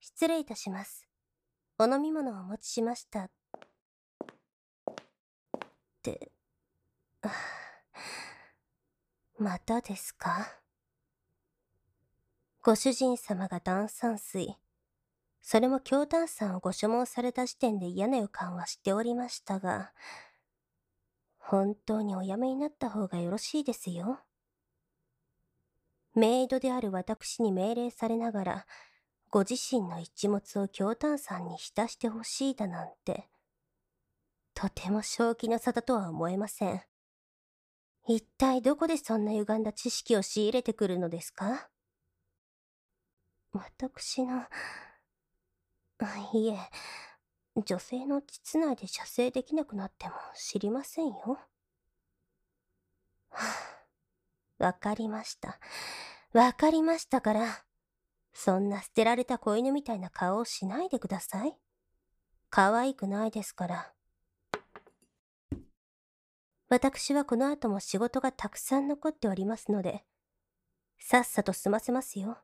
失礼いたします。お飲み物をお持ちしました。って、あまたですか？ご主人様が炭酸水、それも強炭酸をご所望された時点で嫌な予感はしておりましたが、本当におやめになった方がよろしいですよ。メイドである私に命令されながら、ご自身の一物を強炭酸に浸してほしいだなんて、とても正気の沙汰とは思えません。一体どこでそんな歪んだ知識を仕入れてくるのですか？私の、いえ、女性の膣内で射精できなくなっても知りませんよ。はあ、わかりました。わかりましたから、そんな捨てられた子犬みたいな顔をしないでください。可愛くないですから。私はこの後も仕事がたくさん残っておりますので、さっさと済ませますよ。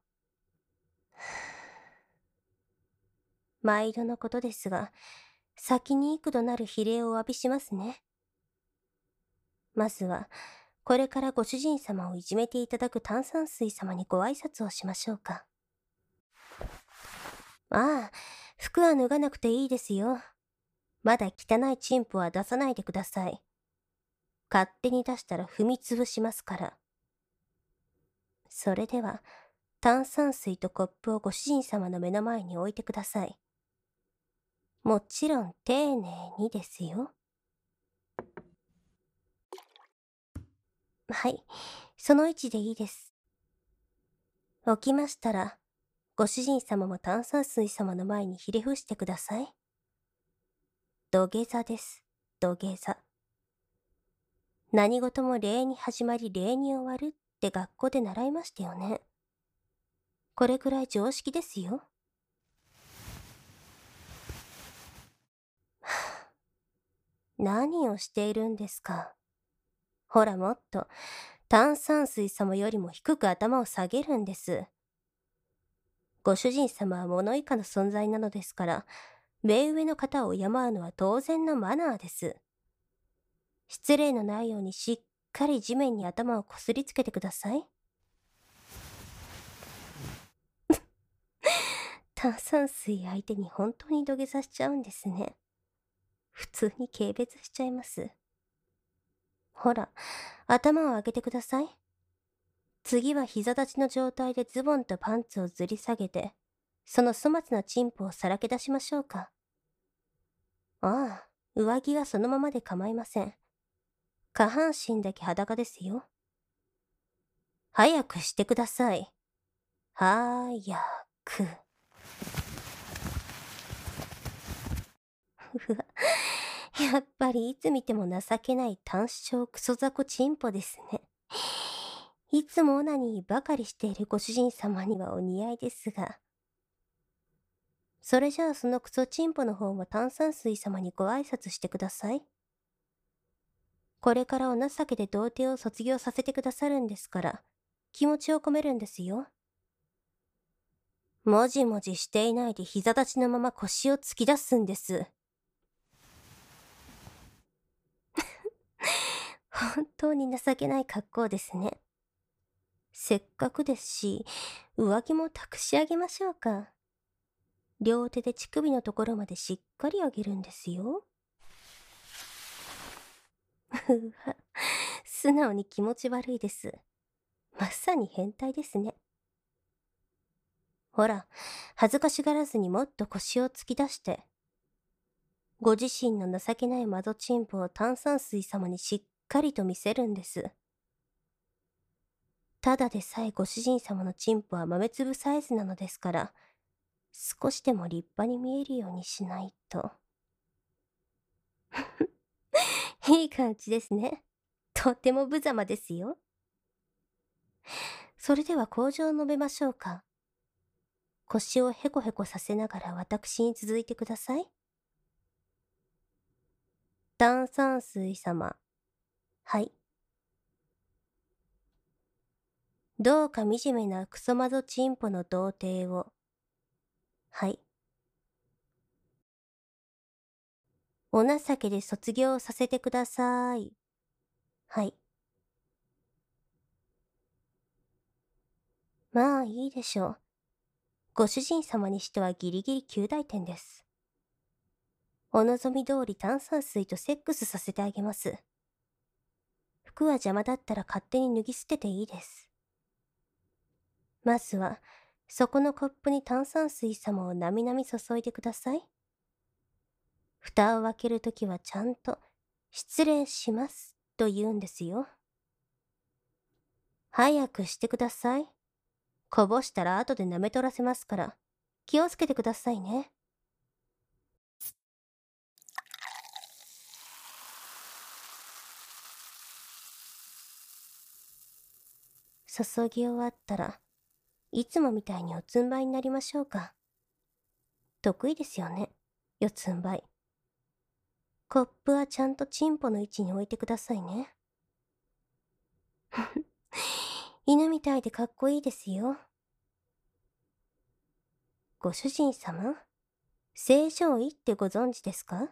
毎度のことですが、先に幾度なる非礼をお詫びしますね。まずは、これからご主人様をいじめていただく炭酸水様にご挨拶をしましょうか。ああ、服は脱がなくていいですよ。まだ汚いチンポは出さないでください。勝手に出したら踏みつぶしますから。それでは、炭酸水とコップをご主人様の目の前に置いてください。もちろん丁寧にですよ。はい、その位置でいいです。起きましたら、ご主人様も炭酸水様の前にひれ伏してください。土下座です。土下座。何事も礼に始まり礼に終わるって学校で習いましたよね。これくらい常識ですよ。何をしているんですか。ほらもっと、炭酸水様よりも低く頭を下げるんです。ご主人様は物以下の存在なのですから、目上の方を敬うのは当然のマナーです。失礼のないようにしっかり地面に頭をこすりつけてください。炭酸水相手に本当に土下座しちゃうんですね。普通に軽蔑しちゃいます。ほら、頭を上げてください。次は膝立ちの状態でズボンとパンツをずり下げて、その粗末なチンポをさらけ出しましょうか。ああ、上着はそのままで構いません。下半身だけ裸ですよ。早くしてください。早く。ふわ、やっぱりいつ見ても情けない短小クソ雑魚チンポですね。いつもオナニーばかりしているご主人様にはお似合いですが。それじゃあそのクソチンポの方も炭酸水様にご挨拶してください。これからお情けで童貞を卒業させてくださるんですから、気持ちを込めるんですよ。もじもじしていないで膝立ちのまま腰を突き出すんです。本当に情けない格好ですね。せっかくですし、上着も託し上げましょうか。両手で乳首のところまでしっかり上げるんですよ。うわ、素直に気持ち悪いです。まさに変態ですね。ほら、恥ずかしがらずにもっと腰を突き出して、ご自身の情けない窓チンポを炭酸水様にしっかりと見せるんです。ただでさえご主人様のチンポは豆粒サイズなのですから、少しでも立派に見えるようにしないと。いい感じですね。とっても無様ですよ。それでは口上を述べましょうか。腰をヘコヘコさせながら私に続いてください。炭酸水様。はい。どうか惨めなクソマゾチンポの童貞を。 はい。お情けで卒業させてください。はい。まあいいでしょう。ご主人様にしてはギリギリ及第点です。お望み通り炭酸水とセックスさせてあげます。服は邪魔だったら勝手に脱ぎ捨てていいです。まずは、そこのコップに炭酸水様をなみなみ注いでください。蓋を開けるときはちゃんと、失礼します、と言うんですよ。早くしてください。こぼしたら後で舐め取らせますから、気をつけてくださいね。注ぎ終わったら、いつもみたいに四つん這いになりましょうか。得意ですよね、四つん這い。コップはちゃんとチンポの位置に置いてくださいね。犬みたいでかっこいいですよ。ご主人様、正常位ってご存知ですか？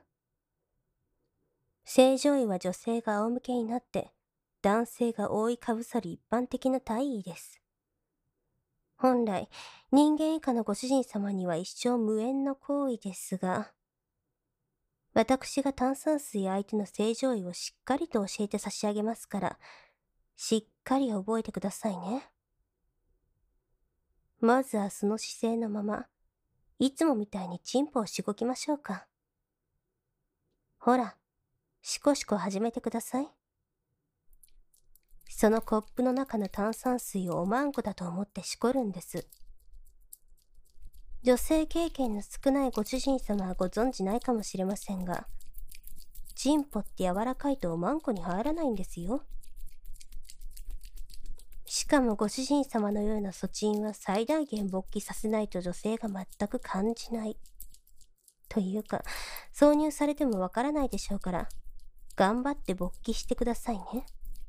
正常位は女性が仰向けになって、男性が覆いかぶさる一般的な体位です。本来、人間以下のご主人様には一生無縁の行為ですが、私が炭酸水相手の正常位をしっかりと教えて差し上げますから、しっかり覚えてくださいね。まずはその姿勢のまま、いつもみたいにチンポをしごきましょうか。ほら、しこしこ始めてください。そのコップの中の炭酸水をおまんこだと思ってしこるんです。女性経験の少ないご主人様はご存知ないかもしれませんが、チンポって柔らかいとおまんこに入らないんですよ。しかもご主人様のような粗沈は最大限勃起させないと女性が全く感じない。というか、挿入されてもわからないでしょうから、頑張って勃起してくださいね。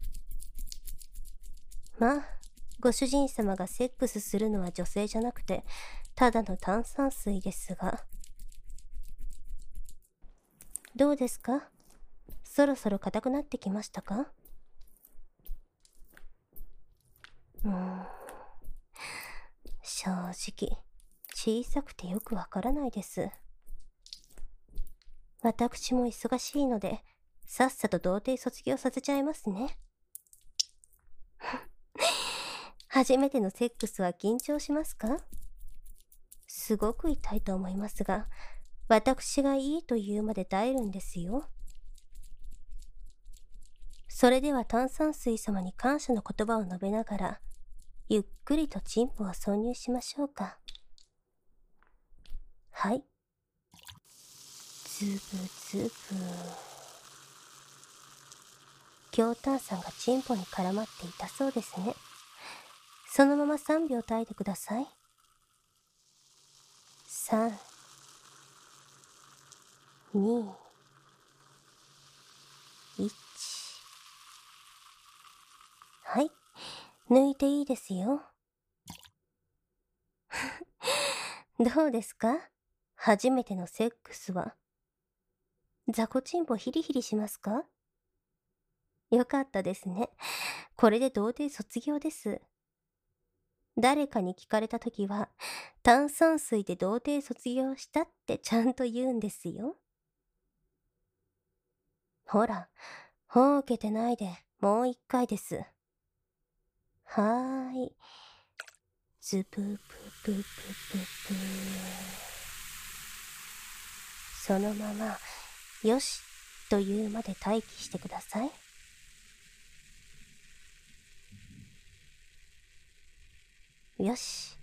まあ、ご主人様がセックスするのは女性じゃなくて、ただの炭酸水ですが。どうですか？そろそろ硬くなってきましたか？正直、小さくてよくわからないです。私も忙しいので、さっさと童貞卒業させちゃいますね。初めてのセックスは緊張しますか？すごく痛いと思いますが、私がいいと言うまで耐えるんですよ。それでは炭酸水様に感謝の言葉を述べながら、ゆっくりとチンポを挿入しましょうか。はい。ズブズブ。強炭酸がチンポに絡まっていたそうですね。そのまま3秒耐えてください。3、2、1。はい。抜いていいですよ。どうですか？初めてのセックスは。雑魚チンポヒリヒリしますか？よかったですね。これで童貞卒業です。誰かに聞かれたときは、炭酸水で童貞卒業したってちゃんと言うんですよ。ほら、ほうけてないで、もう一回です。はーい。ズブブブブブブ。そのまま、よし、というまで待機してください。よし。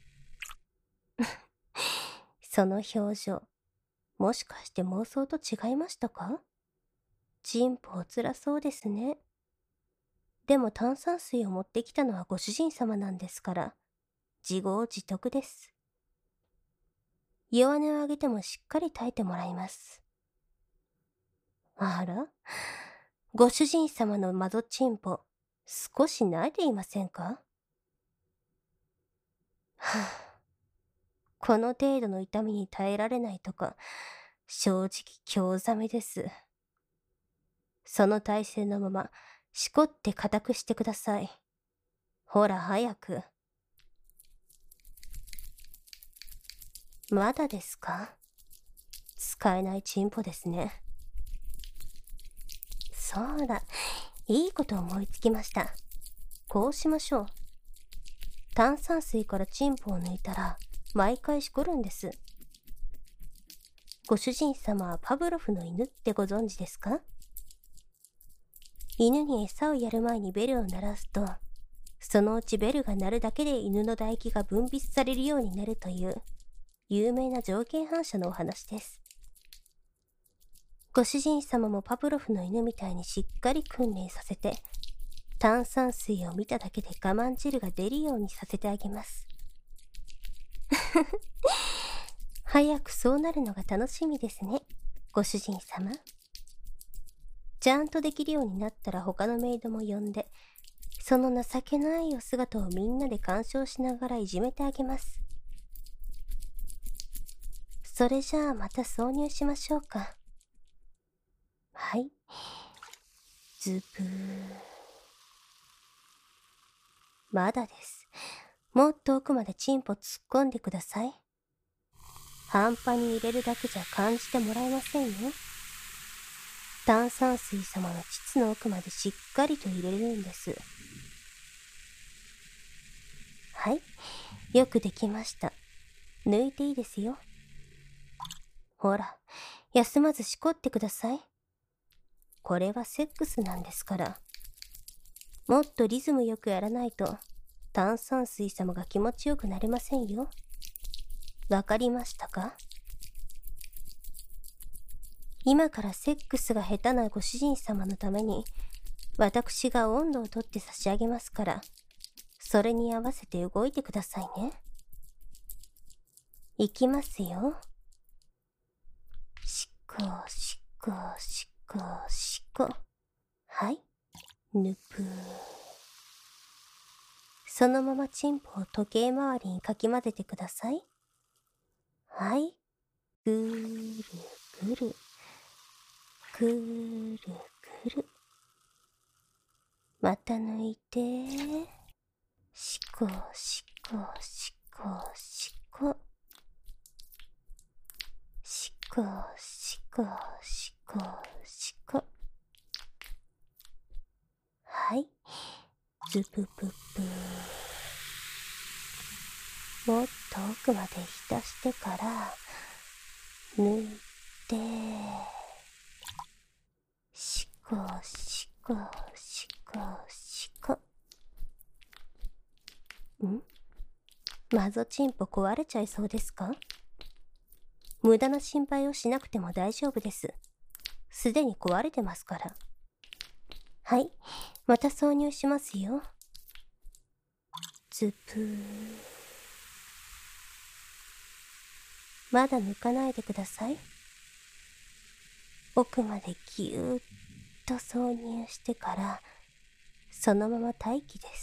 その表情、もしかして妄想と違いましたか？チンポおつらそうですね。でも炭酸水を持ってきたのはご主人様なんですから、自業自得です。弱音をあげてもしっかり耐えてもらいます。あら？ご主人様のマゾチンポ、少し慣れていませんか？はぁ、 この程度の痛みに耐えられないとか、正直興ざめです。その体勢のまま、しこって固くしてください。ほら、早く。まだですか？使えないチンポですね。そうだ、いいこと思いつきました。こうしましょう。炭酸水からチンポを抜いたら、毎回しこるんです。ご主人様はパブロフの犬ってご存知ですか？犬に餌をやる前にベルを鳴らすと、そのうちベルが鳴るだけで犬の唾液が分泌されるようになるという有名な条件反射のお話です。ご主人様もパブロフの犬みたいにしっかり訓練させて、炭酸水を見ただけで我慢汁が出るようにさせてあげます。早くそうなるのが楽しみですね、ご主人様。ちゃんとできるようになったら他のメイドも呼んで、その情けないお姿をみんなで鑑賞しながらいじめてあげます。それじゃあまた挿入しましょうか。はい。ズブー。まだです。もっと奥までチンポ突っ込んでください。半端に入れるだけじゃ感じてもらえませんよ。炭酸水様の膣の奥までしっかりと入れるんです。はい。よくできました。抜いていいですよ。ほら、休まずしこってください。これはセックスなんですから。もっとリズムよくやらないと、炭酸水様が気持ちよくなれませんよ。わかりましたか？今からセックスが下手なご主人様のために、私が温度をとって差し上げますから、それに合わせて動いてくださいね。いきますよ。しこしこしこしこ。はい。ぬぷー。そのままチンポを時計回りにかき混ぜてください。はい。ぐーるぐる。ぐーるぐる。また抜いて。しこしこしこしこ。しこしこしこしこ。はい。ズブブブー。もっと奥まで浸してから、抜いて、しこしこしこしこ。マゾチンポ壊れちゃいそうですか？無駄な心配をしなくても大丈夫です。すでに壊れてますから。はい、また挿入しますよ。ズプー。まだ抜かないでください。奥までぎゅーっと挿入してから、そのまま待機です。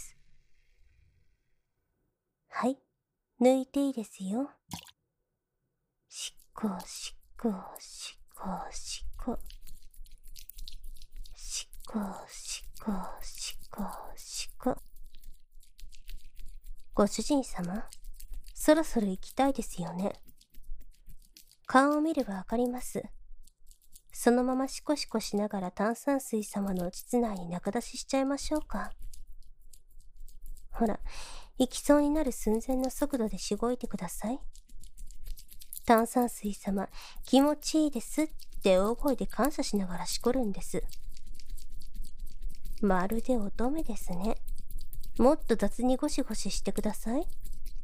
はい、抜いていいですよ。しこしこしこしこ。しこしこしこしこ。ご主人様、そろそろ行きたいですよね。顔を見ればわかります。そのままシコシコしながら炭酸水様の膣内に中出ししちゃいましょうか。ほら、行きそうになる寸前の速度でしごいてください。炭酸水様、気持ちいいですって大声で感謝しながらしこるんです。まるで乙女ですね。もっと雑にゴシゴシしてください。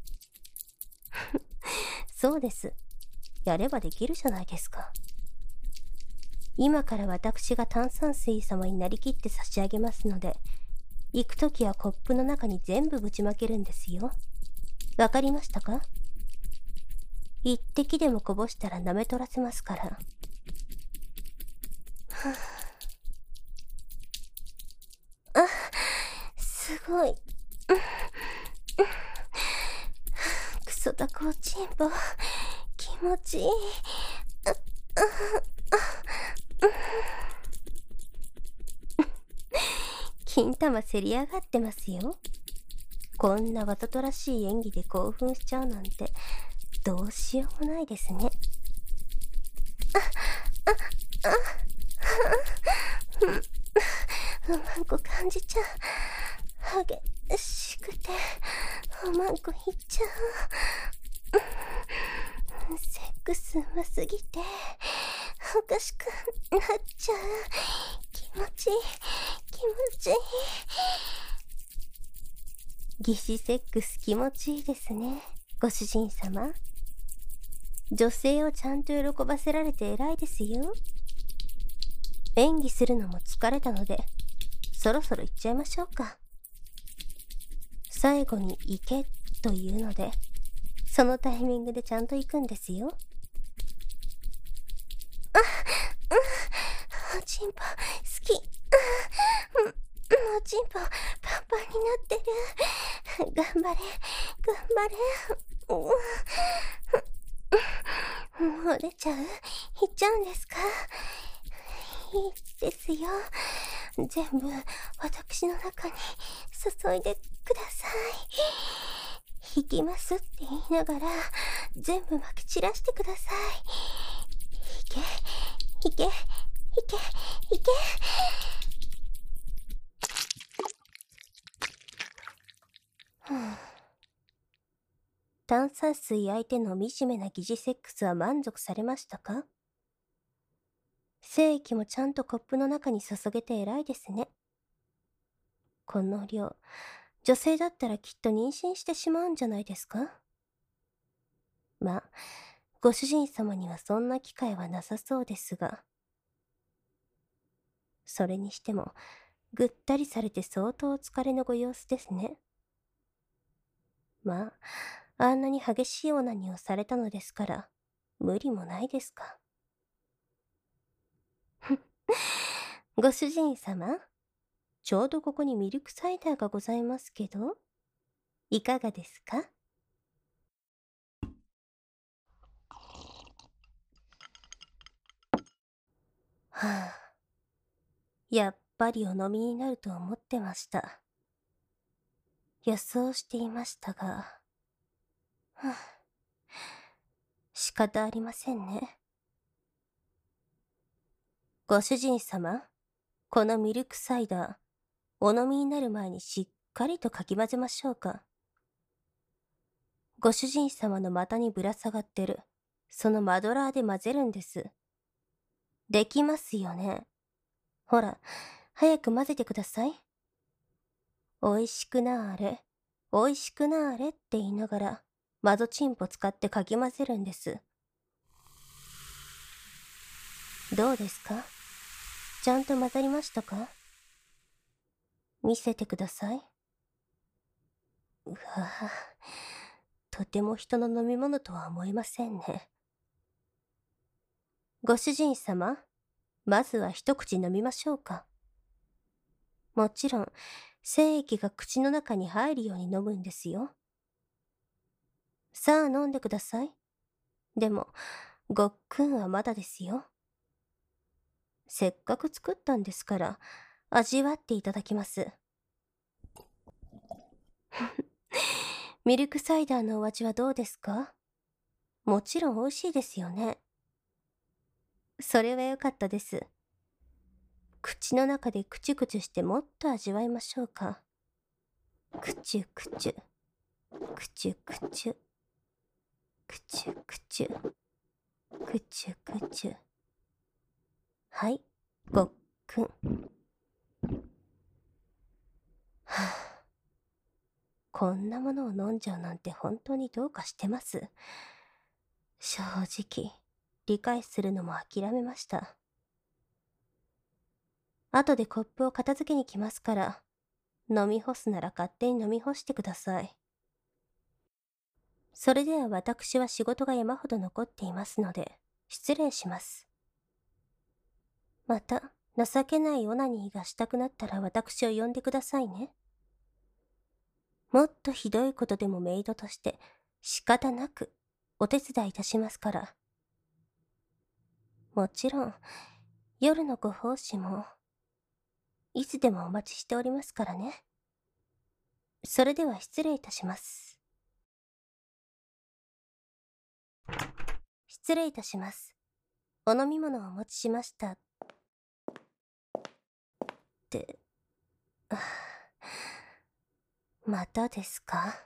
そうです。やればできるじゃないですか。今から私が炭酸水様になりきって差し上げますので、行くときはコップの中に全部ぶちまけるんですよ。わかりましたか？一滴でもこぼしたら舐め取らせますから。はあ、すごい。くそだこちんぽ、気持ちいい。金玉せり上がってますよ。こんなわざとらしい演技で興奮しちゃうなんて、どうしようもないですね。うまんこ感じちゃう。激しくて、うまんこいっちゃう。セックスうますぎて、おかしくなっちゃう。気持ちいい、気持ちいい。疑似セックス気持ちいいですね、ご主人様。女性をちゃんと喜ばせられて偉いですよ。演技するのも疲れたので、そろそろ行っちゃいましょうか。最後に行けというので、そのタイミングでちゃんと行くんですよ。おちんぽ好き。おちんぽパンパンになってる。頑張れ、頑張れ。漏れちゃう？いっちゃうんですか？いいですよ。全部私の中に注いでください。引きますって言いながら全部撒き散らしてください。いけ、いけ、いけ、いけ。炭酸水相手の惨めな疑似セックスは満足されましたか？精液もちゃんとコップの中に注げて偉いですね。この量、女性だったらきっと妊娠してしまうんじゃないですか？まあ、ご主人様にはそんな機会はなさそうですが。それにしても、ぐったりされて相当お疲れのご様子ですね。まあ、あんなに激しいオナニーをされたのですから、無理もないですか。ご主人様、ちょうどここにミルクサイダーがございますけど、いかがですか？はあ、やっぱりお飲みになると思ってました。予想していましたが、はあ、仕方ありませんね。ご主人様、このミルクサイダー、お飲みになる前にしっかりとかき混ぜましょうか。ご主人様の股にぶら下がってる、そのマドラーで混ぜるんです。できますよね。ほら、早く混ぜてください。おいしくなーれ、おいしくなーれって言いながら、マゾチンポ使ってかき混ぜるんです。どうですか？ちゃんと混ざりましたか？見せてください。うわぁ、とても人の飲み物とは思えませんね。ご主人様、まずは一口飲みましょうか。もちろん、精液が口の中に入るように飲むんですよ。さあ飲んでください。でも、ごっくんはまだですよ。せっかく作ったんですから、味わっていただきます。ミルクサイダーのお味はどうですか？もちろん美味しいですよね。それは良かったです。口の中でクチュクチュしてもっと味わいましょうか。クチュクチュ、クチュクチュ、クチュクチュ、クチュクチュ。はい、ごっくん。はあ、こんなものを飲んじゃうなんて本当にどうかしてます。正直、理解するのも諦めました。後でコップを片付けに来ますから、飲み干すなら勝手に飲み干してください。それでは私は仕事が山ほど残っていますので、失礼します。また、情けないオナニーがしたくなったら私を呼んでくださいね。もっとひどいことでもメイドとして、 仕方なくお手伝いいたしますから。もちろん、夜のご奉仕もいつでもお待ちしておりますからね。それでは失礼いたします。失礼いたします。お飲み物をお持ちしました。って、あまたですか？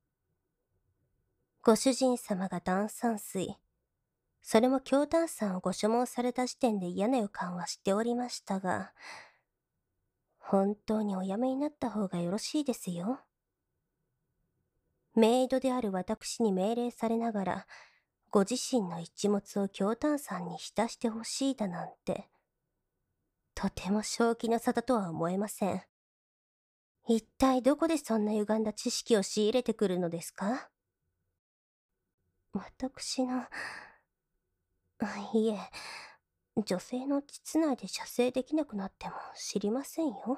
ご主人様が炭酸水、それも強炭酸をご所望された時点で嫌な予感はしておりましたが、本当におやめになった方がよろしいですよ。メイドである私に命令されながら、ご自身の一物を強炭酸に浸してほしいだなんて、とても正気の沙汰とは思えません。一体どこでそんな歪んだ知識を仕入れてくるのですか？私の、いえ、女性の膣内で射精できなくなっても知りませんよ。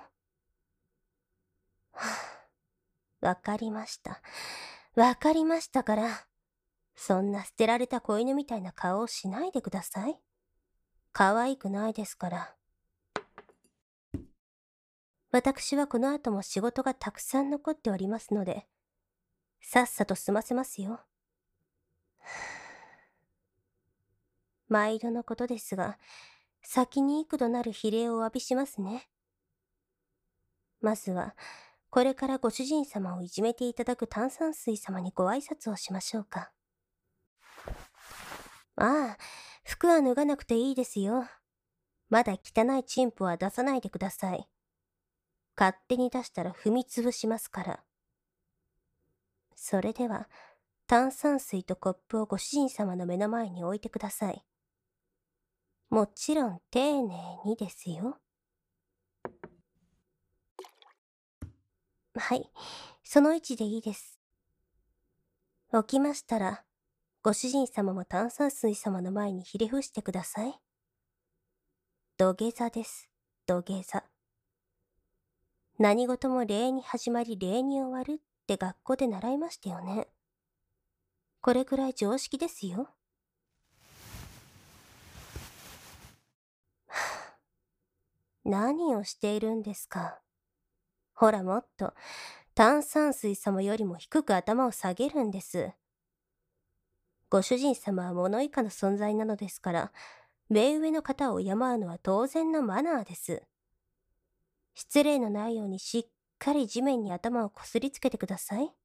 わかりました。わかりましたから、そんな捨てられた子犬みたいな顔をしないでください。可愛くないですから。私はこの後も仕事がたくさん残っておりますので、さっさと済ませますよ。毎度のことですが、先に幾度なる比例をお詫びしますね。まずは、これからご主人様をいじめていただく炭酸水様にご挨拶をしましょうか。ああ、服は脱がなくていいですよ。まだ汚いチンポは出さないでください。勝手に出したら踏みつぶしますから。それでは、炭酸水とコップをご主人様の目の前に置いてください。もちろん丁寧にですよ。はい、その位置でいいです。起きましたら、ご主人様も炭酸水様の前にひれ伏してください。土下座です。土下座。何事も礼に始まり礼に終わるって学校で習いましたよね。これくらい常識ですよ。何をしているんですか。ほらもっと、炭酸水様よりも低く頭を下げるんです。ご主人様は物以下の存在なのですから、目上の方を敬うのは当然のマナーです。失礼のないようにしっかり地面に頭をこすりつけてください。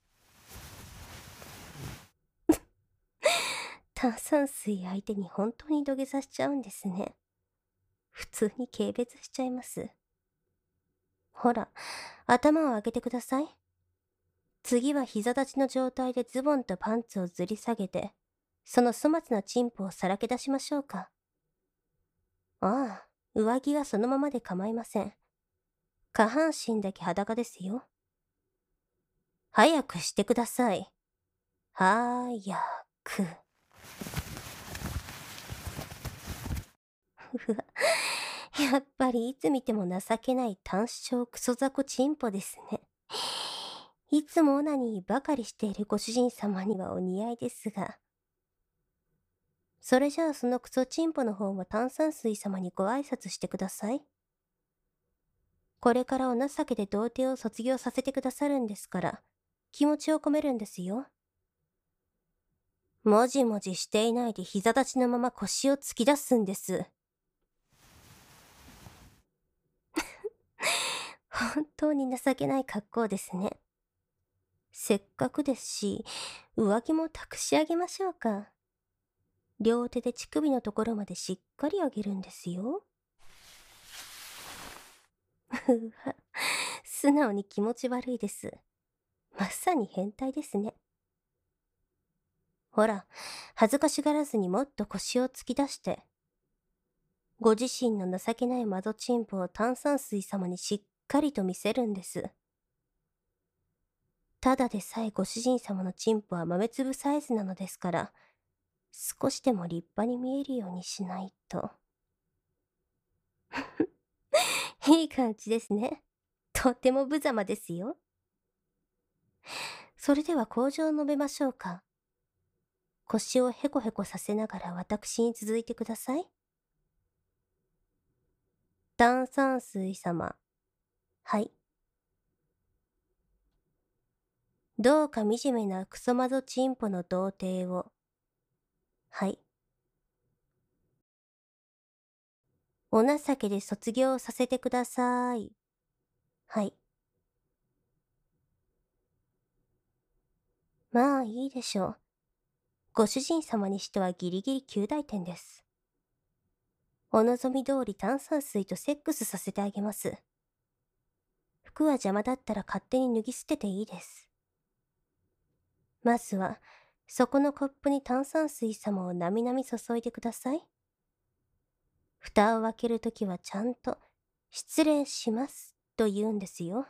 炭酸水相手に本当に土下座しちゃうんですね。普通に軽蔑しちゃいます。ほら、頭を上げてください。次は膝立ちの状態でズボンとパンツをずり下げて、その粗末なチンポをさらけ出しましょうか。ああ、上着はそのままで構いません。下半身だけ裸ですよ。早くしてください。はーやく。ふわ、やっぱりいつ見ても情けない単小クソ雑魚チンポですね。いつもオナニーばかりしているご主人様にはお似合いですが。それじゃあそのクソチンポの方も炭酸水様にご挨拶してください。これからお情けで童貞を卒業させてくださるんですから、気持ちを込めるんですよ。もじもじしていないで膝立ちのまま腰を突き出すんです。本当に情けない格好ですね。せっかくですし、上着も託し上げましょうか。両手で乳首のところまでしっかり上げるんですよ。ふわ、素直に気持ち悪いです。まさに変態ですね。ほら、恥ずかしがらずにもっと腰を突き出して、ご自身の情けない窓チンポを炭酸水様にしっかりと見せるんです。ただでさえご主人様のチンポは豆粒サイズなのですから、少しでも立派に見えるようにしないと。いい感じですね。とっても無様ですよ。 それでは口上を述べましょうか。腰をへこへこさせながら私に続いてください。炭酸水様。はい。どうか惨めなクソマゾチンポの童貞を。はい。お情けで卒業させてください。はい。まあいいでしょう。ご主人様にしてはギリギリ及第点です。お望み通り炭酸水とセックスさせてあげます。服は邪魔だったら勝手に脱ぎ捨てていいです。まずは、そこのコップに炭酸水様をなみなみ注いでください。蓋を開けるときはちゃんと、失礼します、と言うんですよ。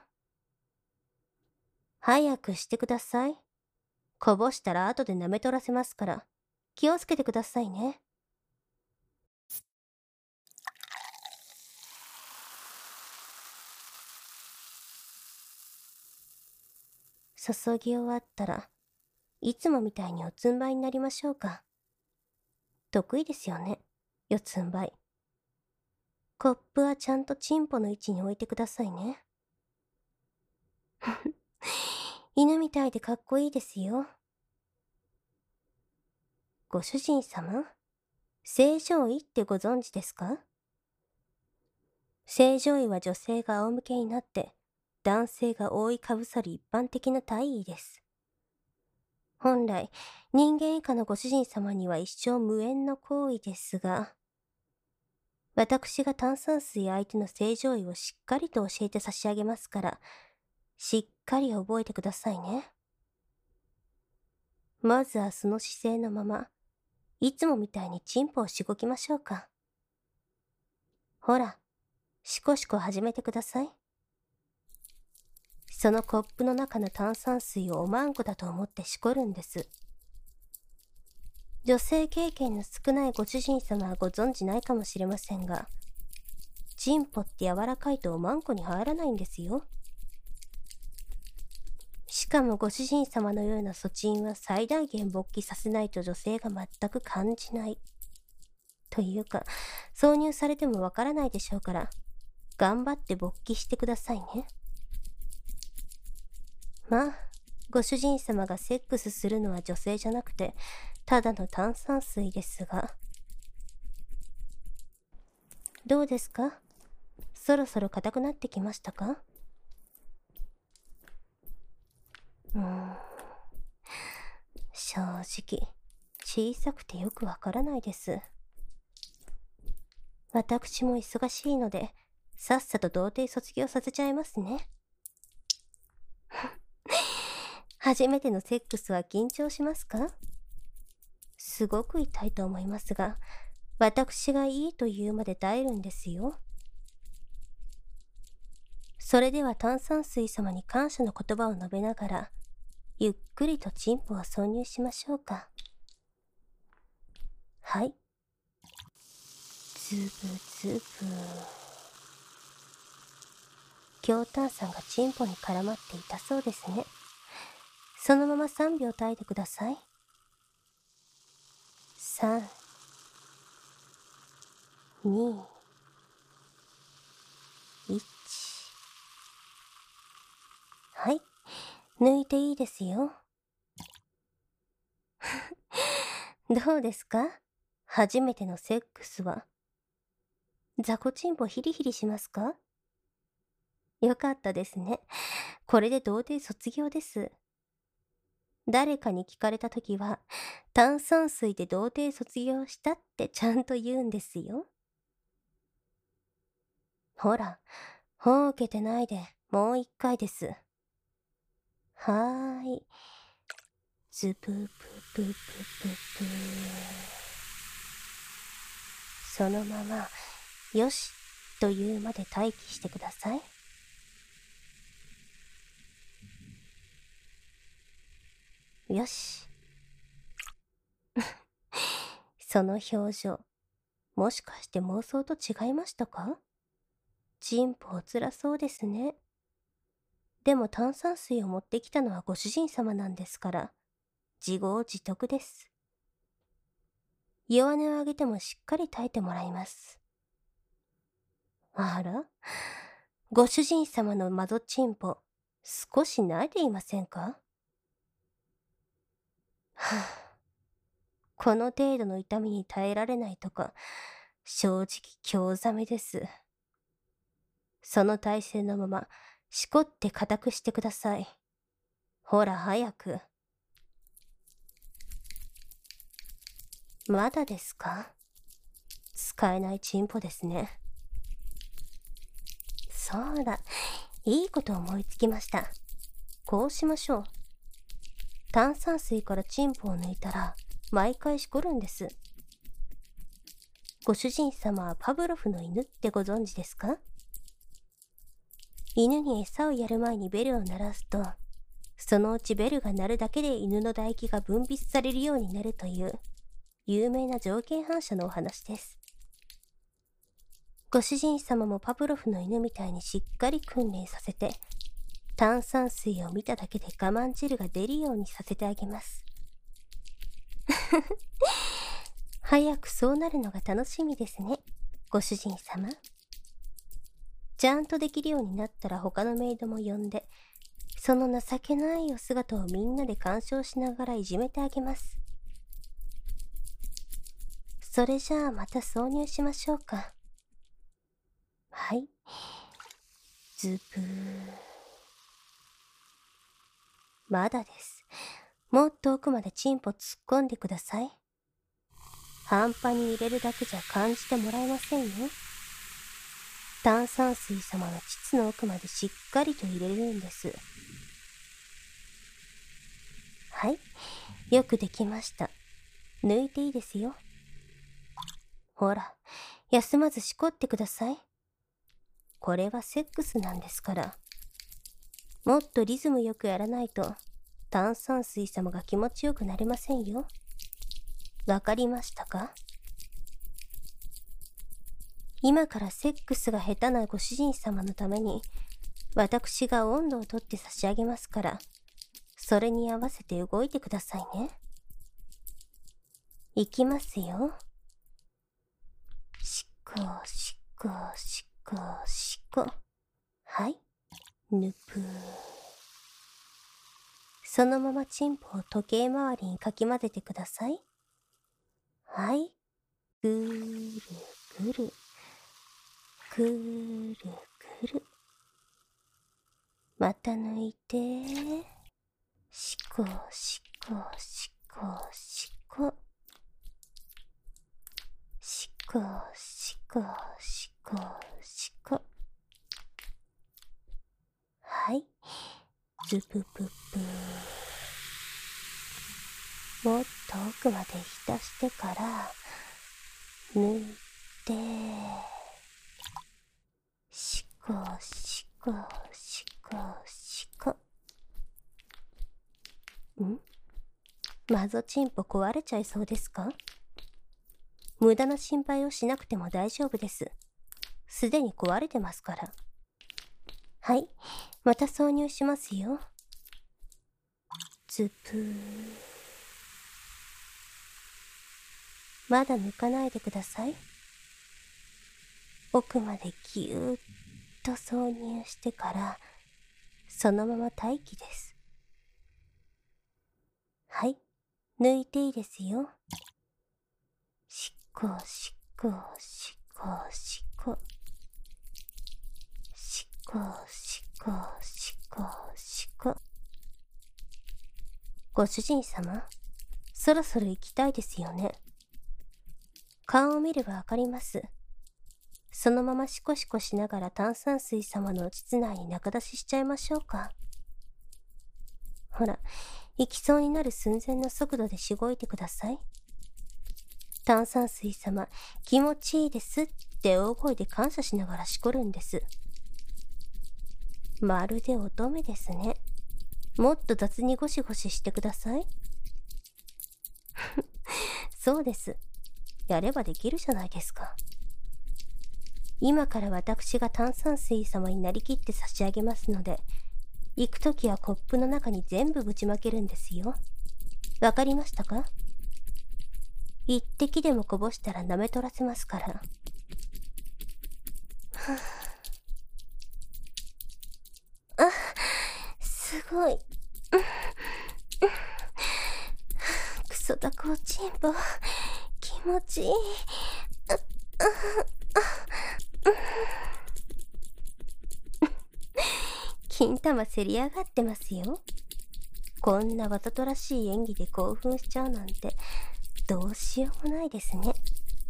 早くしてください。こぼしたら後で舐め取らせますから、気をつけてくださいね。注ぎ終わったら、いつもみたいに四つん這いになりましょうか。得意ですよね、四つん這い。コップはちゃんとチンポの位置に置いてくださいね。犬みたいでかっこいいですよ。ご主人様、正常位ってご存知ですか？正常位は女性が仰向けになって、男性が覆いかぶさる一般的な体位です。本来、人間以下のご主人様には一生無縁の行為ですが、私が炭酸水相手の正常位をしっかりと教えて差し上げますから、しっかり覚えてくださいね。まずはその姿勢のまま、いつもみたいにチンポをしごきましょうか。ほら、しこしこ始めてください。そのコップの中の炭酸水をおまんこだと思ってしこるんです。女性経験の少ないご主人様はご存じないかもしれませんが、チンポって柔らかいとおまんこに入らないんですよ。しかもご主人様のような粗沈は最大限勃起させないと女性が全く感じない。というか、挿入されてもわからないでしょうから、頑張って勃起してくださいね。まあ、ご主人様がセックスするのは女性じゃなくて、ただの炭酸水ですが。どうですか？そろそろ硬くなってきましたか？正直、小さくてよくわからないです。私も忙しいので、さっさと童貞卒業させちゃいますね。初めてのセックスは緊張しますか？すごく痛いと思いますが、私がいいと言うまで耐えるんですよ。それでは炭酸水様に感謝の言葉を述べながら、ゆっくりとチンポを挿入しましょうか。はい。ズブズブ。強炭酸がチンポに絡まっていたそうですね。そのまま3秒耐えてください。3、2、1。はい。抜いていいですよ。どうですか？初めてのセックスは。雑魚チンポヒリヒリしますか？よかったですね。これで童貞卒業です。誰かに聞かれたときは、炭酸水で童貞卒業したってちゃんと言うんですよ。ほら、ほうけてないで、もう一回です。はーい。ズププププププ。そのまま、よし、というまで待機してください。よし。その表情、もしかして妄想と違いましたか？チンポおつらそうですね。 でも炭酸水を持ってきたのはご主人様なんですから、自業自得です。弱音をあげてもしっかり耐えてもらいます。あら、ご主人様のマゾチンポ、少し慣れていませんか？はあ、この程度の痛みに耐えられないとか、正直興ざめです。その体勢のまま、しこって固くしてください。ほら早く。まだですか？使えないチンポですね。そうだ、いいこと思いつきました。こうしましょう。炭酸水からチンポを抜いたら、毎回しこるんです。ご主人様はパブロフの犬ってご存知ですか？犬に餌をやる前にベルを鳴らすと、そのうちベルが鳴るだけで犬の唾液が分泌されるようになるという有名な条件反射のお話です。ご主人様もパブロフの犬みたいにしっかり訓練させて、炭酸水を見ただけで我慢汁が出るようにさせてあげます。早くそうなるのが楽しみですね、ご主人様。ちゃんとできるようになったら他のメイドも呼んで、その情けないお姿をみんなで鑑賞しながらいじめてあげます。それじゃあまた挿入しましょうか。はい。ズブー。まだです。もっと奥までチンポ突っ込んでください。半端に入れるだけじゃ感じてもらえませんよ。炭酸水様の膣の奥までしっかりと入れるんです。はい。よくできました。抜いていいですよ。ほら、休まずしこってください。これはセックスなんですから。もっとリズムよくやらないと、炭酸水様が気持ちよくなれませんよ。わかりましたか？今からセックスが下手なご主人様のために、私が温度をとって差し上げますから、それに合わせて動いてくださいね。いきますよ。しこしこしこしこ。はい。ぬぷー。そのままチンポを時計回りにかき混ぜてください。はい。ぐるぐる。ぐるぐる。また抜いて。しこしこしこしこ。しこしこしこしこ。はい。ズプププ。もっと奥まで浸してから、抜いて、しこしこしこしこ。マゾチンポ壊れちゃいそうですか？無駄な心配をしなくても大丈夫です。すでに壊れてますから。はい、また挿入しますよ。ズプー。まだ抜かないでください。奥までぎゅーっと挿入してから、そのまま待機です。はい、抜いていいですよ。しこしこしこしこ。しこしこしこしこ。ご主人様、そろそろ行きたいですよね。顔を見ればわかります。そのままシコシコしながら炭酸水様の膣内に中出ししちゃいましょうか。ほら、行きそうになる寸前の速度でしごいてください。炭酸水様、気持ちいいですって大声で感謝しながらしこるんです。まるで乙女ですね。もっと雑にゴシゴシしてください。そうです。やればできるじゃないですか。今から私が炭酸水様になりきって差し上げますので、 行くときはコップの中に全部ぶちまけるんですよ。わかりましたか？一滴でもこぼしたら舐め取らせますから。はあ、あ、すごい。クソだこちんぽ、気持ちいい。金玉せり上がってますよ。こんなわざとらしい演技で興奮しちゃうなんて、どうしようもないですね。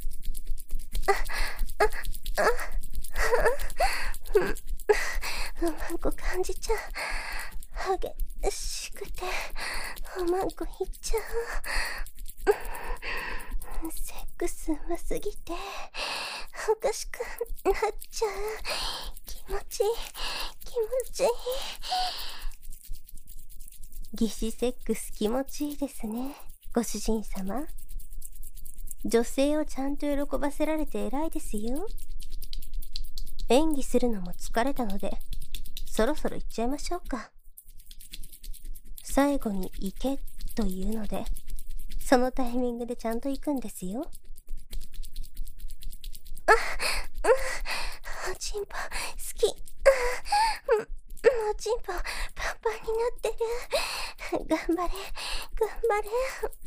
うまんこ感じちゃう。激しくて、うまんこいっちゃう。セックスうますぎて、おかしくなっちゃう。気持ちいい、気持ちいい。義肢セックス気持ちいいですね、ご主人様。女性をちゃんと喜ばせられて偉いですよ。演技するのも疲れたので、そろそろ行っちゃいましょうか。最後に行けというので、そのタイミングでちゃんと行くんですよ。おちんぽ好き。おちんぽパンパンになってる。頑張れ、頑張れ。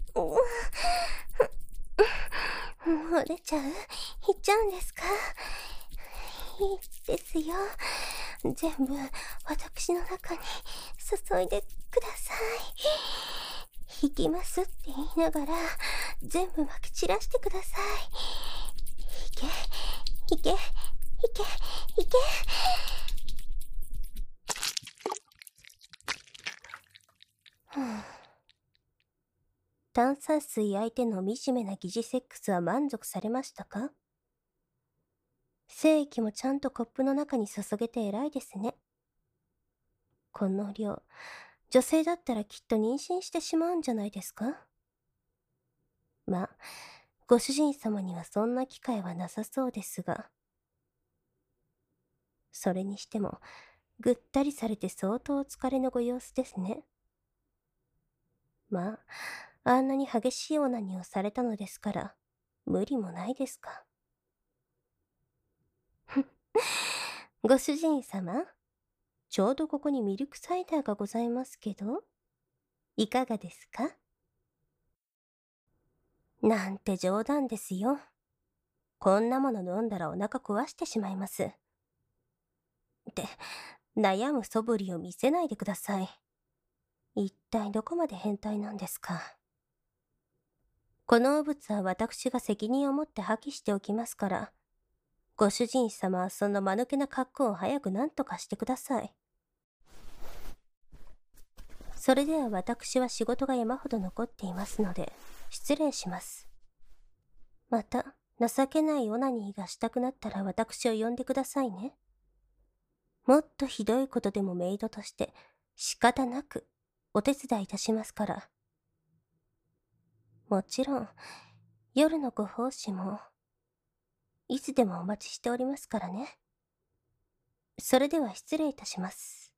もう出ちゃう？行っちゃうんですか？いいですよ。全部私の中に注いでください。引きますって言いながら全部まき散らしてください。いけ、いけ、いけ、いけ。炭酸水相手の惨めな疑似セックスは満足されましたか？精液もちゃんとコップの中に注げて偉いですね。この量、女性だったらきっと妊娠してしまうんじゃないですか？まあ、ご主人様にはそんな機会はなさそうですが。それにしても、ぐったりされて相当お疲れのご様子ですね。まあ、あんなに激しいオナニーをされたのですから、無理もないですか。ご主人様、ちょうどここにミルクサイダーがございますけど、いかがですか？なんて冗談ですよ。こんなもの飲んだらお腹壊してしまいます。って、悩む素振りを見せないでください。一体どこまで変態なんですか。この汚物は私が責任を持って破棄しておきますから、ご主人様はその間抜けな格好を早く何とかしてください。それでは私は仕事が山ほど残っていますので、失礼します。また、情けないオナニーがしたくなったら私を呼んでくださいね。もっとひどいことでもメイドとして仕方なくお手伝いいたしますから。もちろん、夜のご奉仕も、いつでもお待ちしておりますからね。それでは失礼いたします。